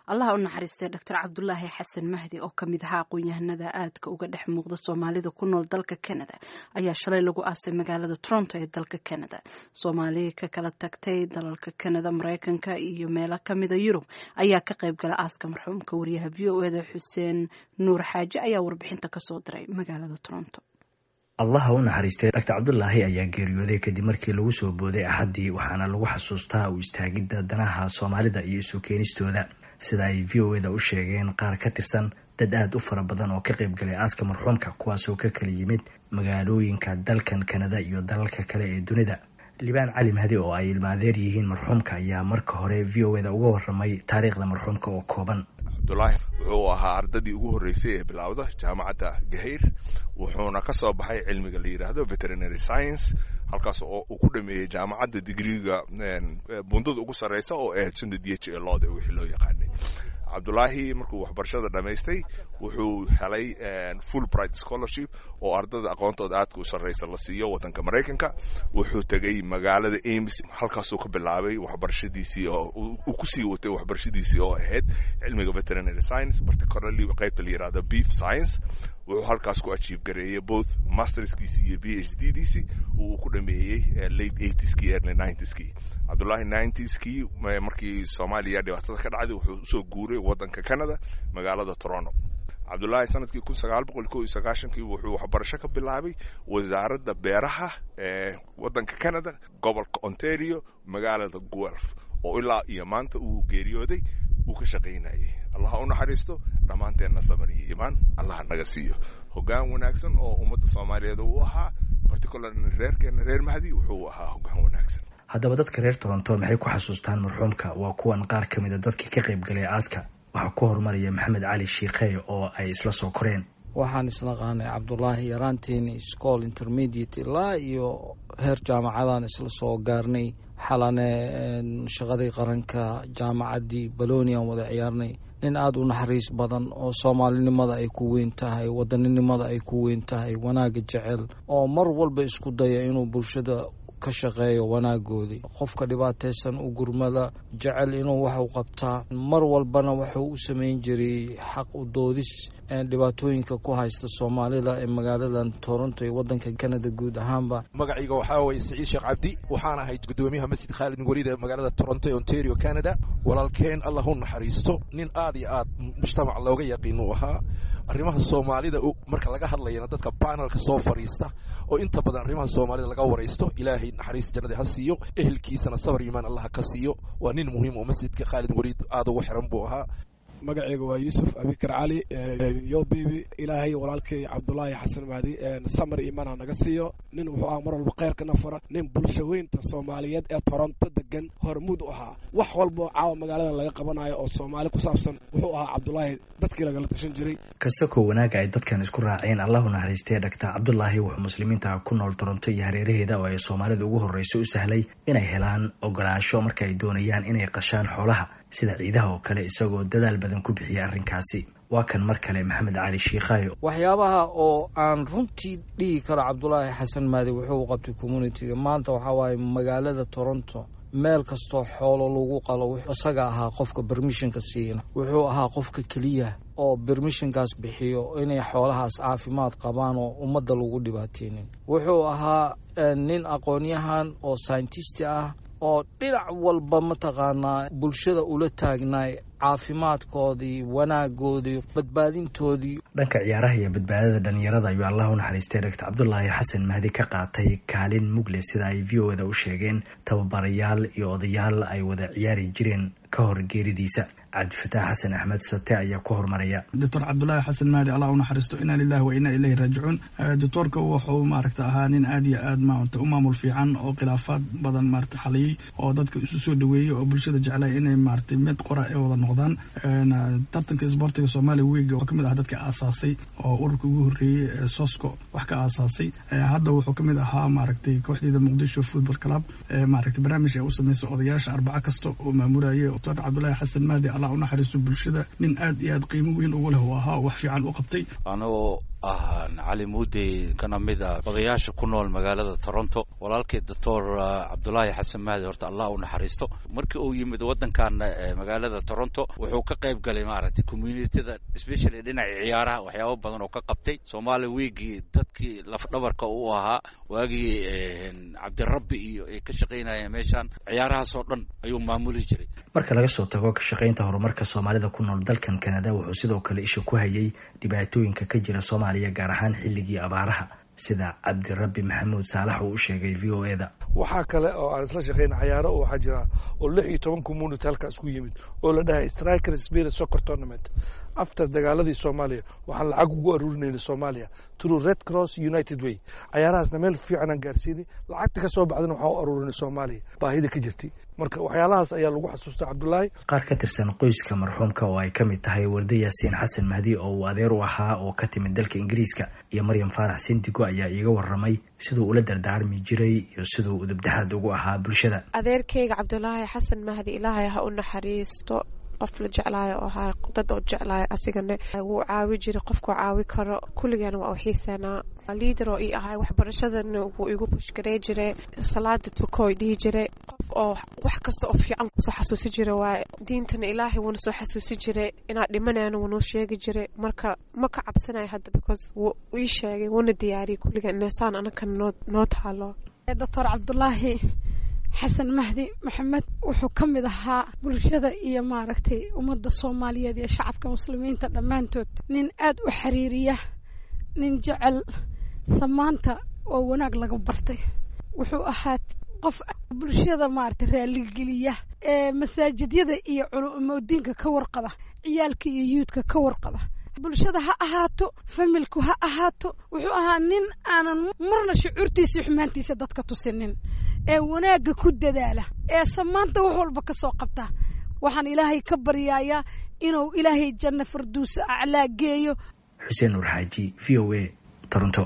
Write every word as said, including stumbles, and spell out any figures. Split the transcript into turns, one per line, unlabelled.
allaha u naxariistay doctor cabdulaahi xasan mahdi oo ka mid ahaa aqoon-yahanada aadka uga dhex muuqda soomaalida ku nool dalka Canada ayaa shalay lagu aasay magaalada Toronto ee dalka Canada. Soomaali ka kala tagtay dalalka Canada, Mareykanka iyo meelo ka mid ah Yurub ayaa ka qayb galay aaska marxuumka. Wariyaha V O A da Xuseen Nuur Xaaji ayaa warbixinta ka soo diray magaalada Toronto.
allaha u naxariistay doctor cabdulaahi ayaa geeriyooday kadib markii lagu soo booday axadii, waxaana lagu xasuustaa u istaagidda danaha Soomaalida iyo isu keenistooda, sida ay V O A da u sheegeen qaar ka tirsan dad aad u fara badan oo ka qayb galay aaska marxuumka, kuwaasoo ka kala yimid magaalooyinka dalkan Canada iyo dalalka kale ee dunida. Libaan Cali Mahdi oo ay ilmaadeer yihiin marxuumka ayaa marka hore V O A da uga warramay taariikhda marxuumka oo kooban.
Cabdulaahi wuxuu ahaa ardadii ugu horeysay ee bilowda jaamacadda Gaheyr, wuxuuna ka soo baxay cilmiga la yiraahdo veterinary science, halkaas oo uu ku dhameeyay jaamacadda digriga bundada ugu sareysa oo ah D H A looda wixii loo yaqaanay. Cabdulaahi markuu waxbarashada dhameystay wuxuu helay Fulbright scholarship oo ardada aqoontooda aadka u sareysa la siiyo wadanka Mareykanka. Wuxuu tagay magaalada Ames, halkaas oo ka bilaabay waxbarashadiisii oo uu ku sii watay waxbarashadiisii oo ahayd cilmiga veterinary science, particularly qaybta la yiraahdo beef science. wuxuu halkaas ku achieve gareeyay both masterskiisi iyo P H D diisi uu ku dhameeyay late eighties ki early nineties ki. Cabdulaahi nineties ki markii Soomaaliya dhibaatada ka dhacday wuxuu u soo guuray wadanka Canada, magaalada Toronto. Cabdulaahi sanadkii kun sagaal boqol kow iyo sagaashan kii wuxuu waxbarasho ka bilaabay wasaaradda beeraha ee wadanka Canada, gobolka Ontario, magaalada Guelph, oo ilaa iyo maanta uu geeriyooday uu ka shaqeynayay. allaha u naxariisto, dhammaanteena sabir iyo iimaan allaha naga siiyo. hoggaan wanaagsan oo ummadda Soomaaliyeed uu ahaa, particularly reerkeena reer Mahdi wuxuu ahaa hoggaan wanaagsan.
Haddaba dadka reer Toronto maxay ku xasuustaan marxuumka? Waa kuwan qaar ka mid ah dadkii ka qayb galay aaska. Waxaa ku hormaraya Maxamed Cali Shiiqey oo ay isla soo koreen.
waxaan isla qaanay Cabdulaahi yaraanteeni school intermediate ilaa iyo heer jaamacadan isla soo gaarnay. xalane shaqadii qaranka jaamacadii Bologna wada ciyaarnay. nin aad u naxariis badan oo Soomaalinimada ay ku weyn tahay, wadaninimada ay ku weyn tahay, wanaaga jecel oo mar walba isku daya inuu bulshada ka shaqeeyo wanaagoodii. qofka dhibaataysan u gurmada, jecel inuu wax u qabtaa, mar walbana wuxuu u sameyn jiray xaq u doodis dhibaatooyinka ku haysta Soomaalida ee magaaladan Toronto ee wadanka Canada guud ahaanba.
magacayga waxaa weeye Saciid Sheekh Cabdi, waxaan ahay gudoomiyaha Masjid Khalid bin Waliid ee magaalada Toronto ee Ontario Canada. walaalkeen Allah u naxariisto, nin aad iyo aad mujtamac looga yaqiin uu ahaa. arrimaha Soomaalida marka laga hadlayna dadka panelka soo fariista oo inta badan arrimaha Soomaalida laga wareysto, Ilaahay naxariis jannada ha siiyo, ehelkiisana sabr iimaan Allah ka siiyo. waa nin muhiim oo Masjidka Khalid bin Waliid aad ugu xiran buu ahaa.
magacayga waa Yusuf Abikar Cali, yo bibi Ilaahay walaalkay Cabdulaahi Xasan Mahdi samir iimaan naga siiyo. nin wuxuu ahaa mar walba khayrka nafara, nin bulshaweynta Soomaaliyeed ee Toronto degan hormuud u ahaa. wax walba caawa magaaladan laga qabanayo oo Soomaali ku saabsan wuxuu ahaa Cabdulaahi dadkii laga tashan jiray.
Kasako wanaaga ay dadkan isku raaceen, Allahu naxariistay doctor Cabdulaahi wuxuu muslimiinta ku nool Toronto iyo hareeraheeda oo ay Soomaalida ugu horreysay u sahlay inay helaan ogolaansho marka ay doonayaan inay qashaan xoolaha sida ciidaha oo kale, isagoo dadaal badan ku bixiyay arrinkaasi. waa kan mar kale Maxamed Cali Shiiqey.
waxyaabaha oo aan runtii dhigi karo Cabdulaahi Xasan Mahdi wuxuu qabtay community-ga maanta waxa waaye magaalada Toronto meel kastoo xoolo lagu qalo wuxuu isaga ahaa qofka permission-ka siina. wuxuu ahaa qofka kaliya oo permission-kaas bixiyo inay xoolahaas caafimaad qabaan oo ummadda lagu dhibaateynin. wuxuu ahaa nin aqoon-yahan oo scientist ah oo dhinac walba mataqaanaa bulshada ula taagnaay caafimaadkoodii, wanaagoodii, badbaadintoodii.
dhanka ciyaaraha iyo badbaadada dhalinyarada ayuu Allah u naxariistay doctor Cabdulaahi Xasan Mahdi ka qaatay kaalin mugle, sida ay V O A da u sheegeen tababarayaal iyo odayaal ay wada ciyaari jireen ka hor geeridiisa. Cabdifataax Xasan Axmed Sate ayaa ku hormaraya.
doctor Cabdulaahi Xasan Mahdi Allah u naxariisto, inna lillahi wa inna ilayhi raaji'uun. doctorka wuxuu maaragta ahaa nin aad iyo aad maanta u maamul fiican oo khilaafaad badan maaragta xaliyay oo dadka isu soo dhaweeyay oo bulshada jeclay inay maaragta mid qora ee wada noqdaan. tartanka isboortiga Soomaaliya weeyga oo kamid ah dadka aasaasay oo ururka ugu horeeyay ee Sosco wax ka aasaasay. hadda wuxuu kamid ahaa maaragta kooxda Muqdisho Football Club maaragta barnaamij ay u sameeyay odayaasha arbaca kasta oo maamulaya. doctor Cabdulaahi Xasan Mahdi Allah u naxariisto, bulshada nin aad iyo aad qiimo weyn ugu leh oo ahaa wax fiican u qabtay.
anoo ah cali muudi kana mid ah odayaasha ku nool magaalada Toronto walaalkay doctor Cabdullaahi Xasan Mahdi horta Allah u naxariisto markii uu yimid wadankan magaalada Toronto wuxuu ka qayb galay maaragtay community-da especially dhinaca ciyaaraha waxyaabo badan oo ka qabtay Somali Week dadkii laf dhabarka u ahaa waagii Cabdirabbi iyo ay ka shaqeynayeen meeshan ciyaarahaas oo dhan ayuu maamuli jiray
marka laga soo tago ka shaqeynta horumarka Soomaalida ku nool dalkan Canada wuxuu sidoo kale isha ku hayay dhibaatooyinka ka jira Soomaaliya gaar ahaan xilligii abaaraha sida Cabdirabbi Maxamuud Saalax uu sheegay V O A da
waxa kale oo aan isla shaqeyn ciyaaro oo waxa jira oo lix iyo toban community halkaas ku yimid oo la dhahay Striker Spirit Soccer Tournament after dagaaladii Soomaaliya waxaan lacag ugu aruurinay Soomaaliya through Red Cross United Way ciyaarahaasna meel fiican aan gaarsiinay lacagta ka soo baxdana waxa u aruurinay Soomaaliya baahida ka jirtay marka waxyaalahaas ayaa lagu xasuustaa Cabdullaahi
qaar ka tirsan qoyska marxuumka oo ay kamid tahay Warda Yaasiin Xasan Mahdi oo uu adeer u ahaa oo ka timid dalka Ingiriiska iyo Maryam Faarax Sindigo ayaa iiga waramay sidoo uu la dardaarmi jiray iyo sidoo uu dibdhaxad ugu ahaa bulshada
adeerkayga Cabdullaahi Xasan Mahdi Ilaahay ha u naxariisto qof la jeclaayo oo ahaa dad oo jeclaayo asigana wuu caawi jiray qofku caawi karo kulligana waa xiisanaa leader oo ii ahaa waxbarashadana wuu igu pushgaray jiray salaada tukooy dhigi jiray qof oo wax kasta oo fiican soo xasuusi jiray waa diintana Ilaahay wuu soo xasuusi jiray inaa dhimanayna wuu noo sheegi jiray marka ma ka cabsanayo hadda because wuu ii sheegay wuuna diyaariyay kulligana saan anaka noo taalo
doctor Cabdullaahi Xasan Mahdi Maxamed wuxuu kamid ahaa bulshada iyo maaragtay ummadda Soomaaliyeed iyo shacabka muslimiinta dhamaantood nin aad u xiriiriya nin jecel samaanta oo wanaag laga bartay wuxuu ahaa qof bulshada maaragtay raali geliya ee masaajidyada iyo culumoodiinka ka warqaba ciyaalka iyo yuudka ka warqaba bulshada ha ahaato familku ha ahaato wuxuu ahaa nin aanan marna shucuurtiisa iyo xumaantiisa dadka tusinin ee wanaaga ku dadaala ee samaanta wax walba ka soo qabta waxaan Ilaahay ka baryayaa inuu Ilaahay janno farduus aclaa geeyo
Xuseen Nur Xaaji V O A Toronto.